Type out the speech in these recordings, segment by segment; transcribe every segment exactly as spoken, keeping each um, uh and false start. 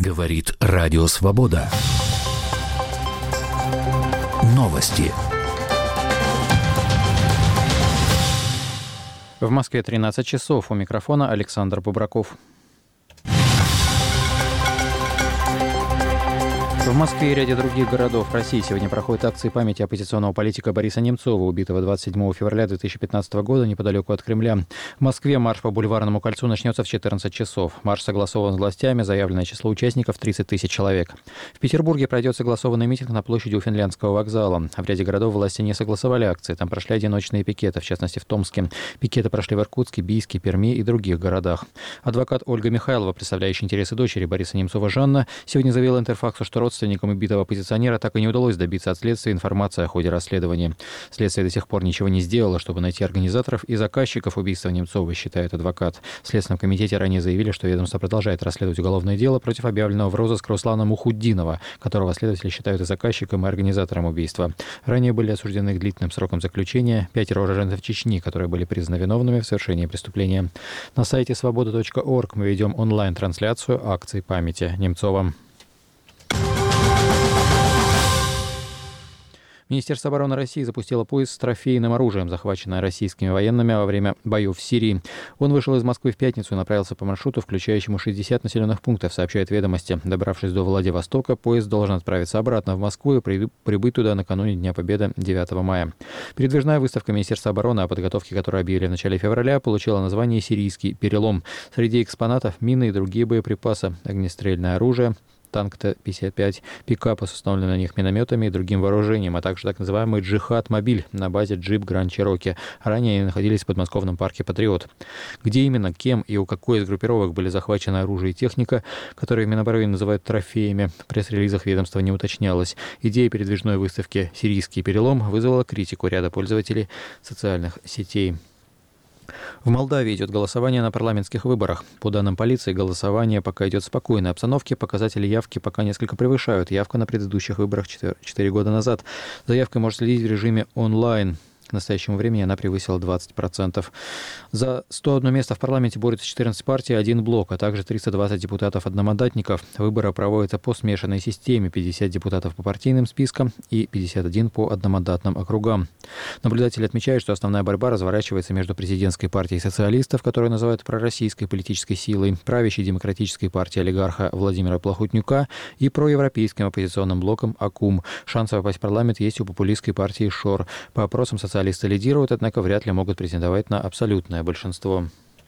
Говорит Радио Свобода. Новости. В Москве тринадцать часов. У микрофона Александр Бубраков. В Москве и ряде других городов России сегодня проходят акции памяти оппозиционного политика Бориса Немцова, убитого двадцать седьмого февраля две тысячи пятнадцатого года неподалеку от Кремля. В Москве марш по Бульварному кольцу начнется в четырнадцать часов. Марш согласован с властями, заявленное число участников – тридцать тысяч человек. В Петербурге пройдет согласованный митинг на площади у Финляндского вокзала. В ряде городов власти не согласовали акции. Там прошли одиночные пикеты, в частности в Томске. Пикеты прошли в Иркутске, Бийске, Перми и других городах. Адвокат Ольга Михайлова, представляющая интересы дочери Бориса Немцова Жанна, сегодня заявила Интерфаксу, что родственникам убитого оппозиционера так и не удалось добиться от следствия информации о ходе расследования. Следствие до сих пор ничего не сделало, чтобы найти организаторов и заказчиков убийства Немцова, считает адвокат. В Следственном комитете ранее заявили, что ведомство продолжает расследовать уголовное дело против объявленного в розыск Руслана Мухутдинова, которого следователи считают и заказчиком, и организатором убийства. Ранее были осуждены к длительным срокам заключения пятеро уроженцев Чечни, которые были признаны виновными в совершении преступления. На сайте свобода точка орг мы ведем онлайн-трансляцию акций памяти Немцова. Министерство обороны России запустило поезд с трофейным оружием, захваченное российскими военными во время боев в Сирии. Он вышел из Москвы в пятницу и направился по маршруту, включающему шестьдесят населенных пунктов, сообщают «Ведомости». Добравшись до Владивостока, поезд должен отправиться обратно в Москву и прибыть туда накануне Дня Победы девятого мая. Передвижная выставка Министерства обороны, о подготовке которой объявили в начале февраля, получила название «Сирийский перелом». Среди экспонатов мины и другие боеприпасы, огнестрельное оружие, танк Т пятьдесят пять, пикапы с установленными на них минометами и другим вооружением, а также так называемый «Джихад-мобиль» на базе джип Гранд Чироки. Ранее они находились в подмосковном парке «Патриот». Где именно, кем и у какой из группировок были захвачены оружие и техника, которые в Минобороны называют трофеями, в пресс-релизах ведомства не уточнялось. Идея передвижной выставки «Сирийский перелом» вызвала критику ряда пользователей социальных сетей. В Молдавии идет голосование на парламентских выборах. По данным полиции, голосование пока идет в спокойной обстановке. Показатели явки пока несколько превышают явку на предыдущих выборах четыре года назад. За явкой можно следить в режиме онлайн. К настоящему времени она превысила двадцать процентов. За сто одно место в парламенте борются четырнадцать партий, один блок, а также триста двадцать депутатов-одномандатников. Выборы проводятся по смешанной системе: пятьдесят депутатов по партийным спискам и пятьдесят один по одномандатным округам. Наблюдатели отмечают, что основная борьба разворачивается между президентской партией социалистов, которую называют пророссийской политической силой, правящей демократической партией олигарха Владимира Плохотнюка и проевропейским оппозиционным блоком АКУМ. Шансы попасть в парламент есть у популистской партии ШОР. По опросам социалистов Социалисты лидируют, однако вряд ли могут претендовать на абсолютное большинство.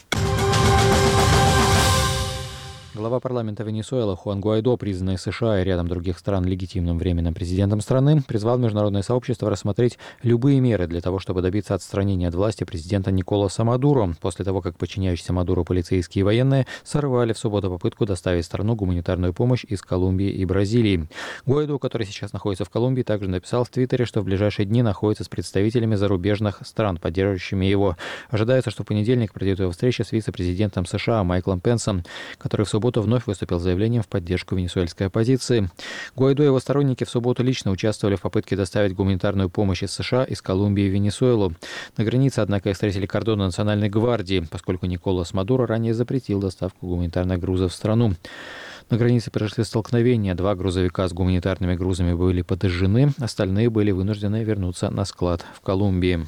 Глава парламента Венесуэлы Хуан Гуайдо, признанный США и рядом других стран легитимным временным президентом страны, призвал международное сообщество рассмотреть любые меры для того, чтобы добиться отстранения от власти президента Николаса Мадуро, после того, как подчиняющиеся Мадуро полицейские и военные сорвали в субботу попытку доставить в страну гуманитарную помощь из Колумбии и Бразилии. Гуайдо, который сейчас находится в Колумбии, также написал в Твиттере, что в ближайшие дни находится с представителями зарубежных стран, поддерживающими его. Ожидается, что в понедельник пройдет его встреча с вице-президентом США Майклом Пенсом, который в субботу вновь выступил с заявлением в поддержку венесуэльской оппозиции. Гуайдо и его сторонники в субботу лично участвовали в попытке доставить гуманитарную помощь из США, из Колумбии в Венесуэлу. На границе, однако, их встретили кордоны Национальной гвардии, поскольку Николас Мадуро ранее запретил доставку гуманитарных грузов в страну. На границе произошли столкновения. Два грузовика с гуманитарными грузами были подожжены, остальные были вынуждены вернуться на склад в Колумбии.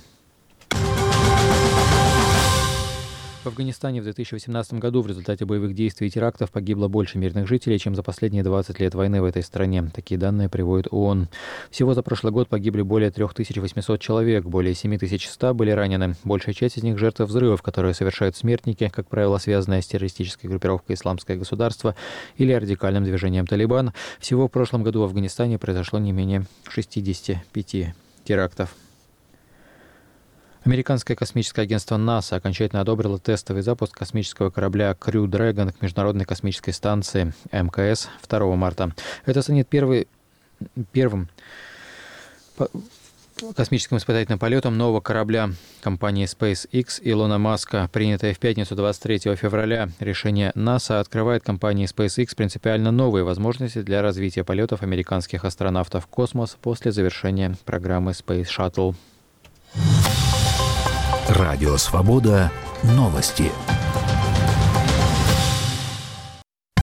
В Афганистане в две тысячи восемнадцатом году в результате боевых действий и терактов погибло больше мирных жителей, чем за последние двадцать лет войны в этой стране. Такие данные приводит ООН. Всего за прошлый год погибли более три тысячи восемьсот человек, более семь тысяч сто были ранены. Большая часть из них жертвы взрывов, которые совершают смертники, как правило, связанные с террористической группировкой «Исламское государство» или радикальным движением «Талибан». Всего в прошлом году в Афганистане произошло не менее шестидесяти пяти терактов. Американское космическое агентство НАСА окончательно одобрило тестовый запуск космического корабля Crew Dragon к Международной космической станции эм ка эс второго марта. Это станет первый, первым космическим испытательным полетом нового корабля компании SpaceX Илона Маска. Принятое в пятницу двадцать третьего февраля решение НАСА открывает компании SpaceX принципиально новые возможности для развития полетов американских астронавтов в космос после завершения программы Space Shuttle. Радио Свобода. Новости.